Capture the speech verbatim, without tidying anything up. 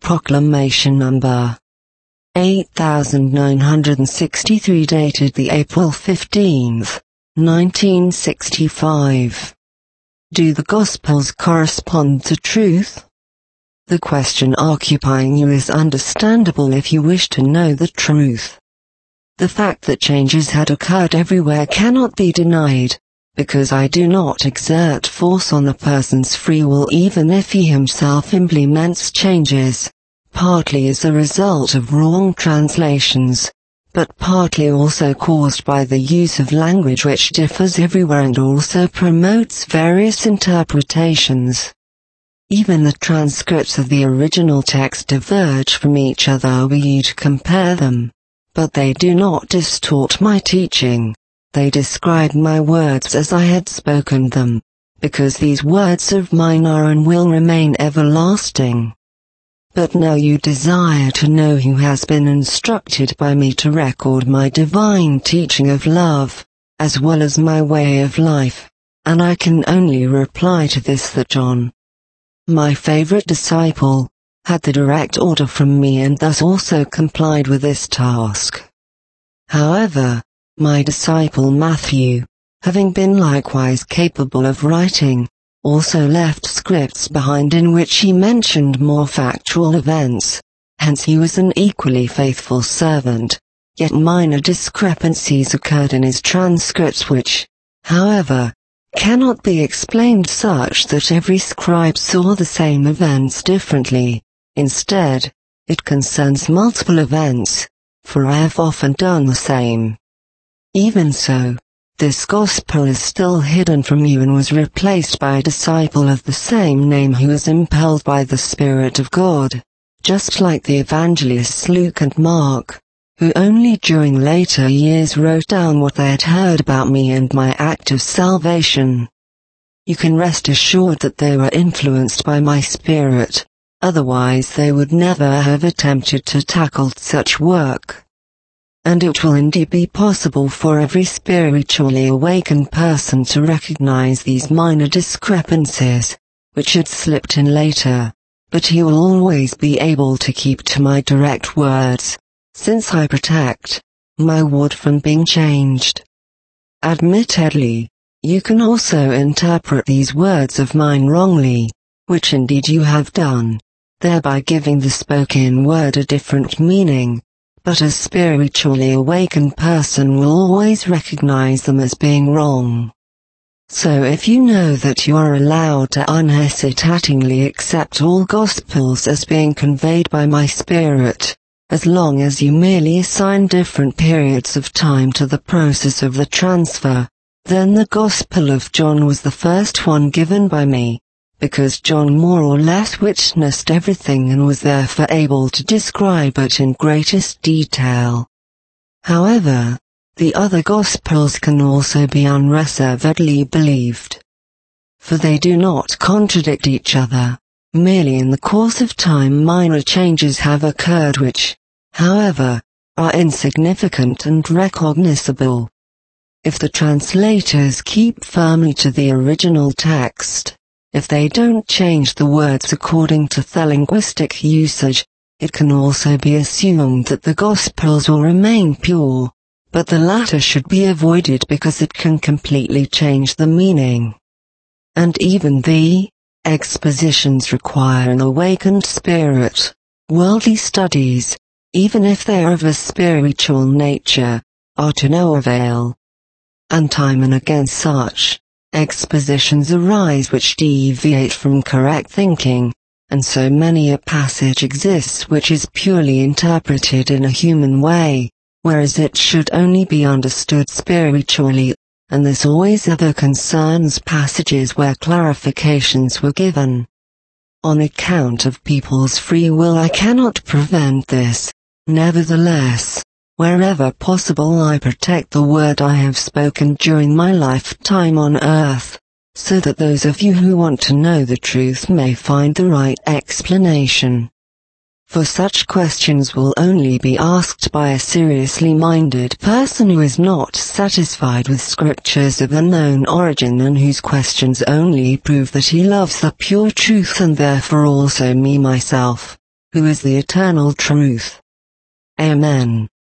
Proclamation number eight thousand nine hundred sixty-three, dated the April fifteenth, nineteen sixty-five. Do the Gospels correspond to truth? The question occupying you is understandable if you wish to know the truth. The fact that changes had occurred everywhere cannot be denied, because I do not exert force on a person's free will even if he himself implements changes, partly as a result of wrong translations, but partly also caused by the use of language which differs everywhere and also promotes various interpretations. Even the transcripts of the original text diverge from each other were you to compare them, but they do not distort my teaching. They describe my words as I had spoken them, because these words of mine are and will remain everlasting. But now you desire to know who has been instructed by me to record my divine teaching of love, as well as my way of life, and I can only reply to this that John, my favorite disciple, had the direct order from me and thus also complied with this task. However, my disciple Matthew, having been likewise capable of writing, also left scripts behind in which he mentioned more factual events, hence he was an equally faithful servant, yet minor discrepancies occurred in his transcripts which, however, cannot be explained such that every scribe saw the same events differently. Instead, it concerns multiple events, for I have often done the same. Even so, this gospel is still hidden from you and was replaced by a disciple of the same name who was impelled by the Spirit of God, just like the evangelists Luke and Mark, who only during later years wrote down what they had heard about me and my act of salvation. You can rest assured that they were influenced by my Spirit, otherwise they would never have attempted to tackle such work. And it will indeed be possible for every spiritually awakened person to recognize these minor discrepancies, which had slipped in later, but he will always be able to keep to my direct words, since I protect my word from being changed. Admittedly, you can also interpret these words of mine wrongly, which indeed you have done, thereby giving the spoken word a different meaning. But a spiritually awakened person will always recognize them as being wrong. So if you know that you are allowed to unhesitatingly accept all Gospels as being conveyed by my Spirit, as long as you merely assign different periods of time to the process of the transfer, then the Gospel of John was the first one given by me, because John more or less witnessed everything and was therefore able to describe it in greatest detail. However, the other Gospels can also be unreservedly believed, for they do not contradict each other. Merely in the course of time minor changes have occurred which, however, are insignificant and recognizable. If the translators keep firmly to the original text, if they don't change the words according to the linguistic usage, it can also be assumed that the Gospels will remain pure, but the latter should be avoided because it can completely change the meaning. And even the expositions require an awakened spirit. Worldly studies, even if they are of a spiritual nature, are to no avail. And time and again such expositions arise which deviate from correct thinking, and so many a passage exists which is purely interpreted in a human way, whereas it should only be understood spiritually, and this always ever concerns passages where clarifications were given. On account of people's free will I cannot prevent this. Nevertheless, wherever possible I protect the word I have spoken during my lifetime on earth, so that those of you who want to know the truth may find the right explanation. For such questions will only be asked by a seriously minded person who is not satisfied with scriptures of unknown origin and whose questions only prove that he loves the pure truth and therefore also me myself. who is the eternal truth. Amen.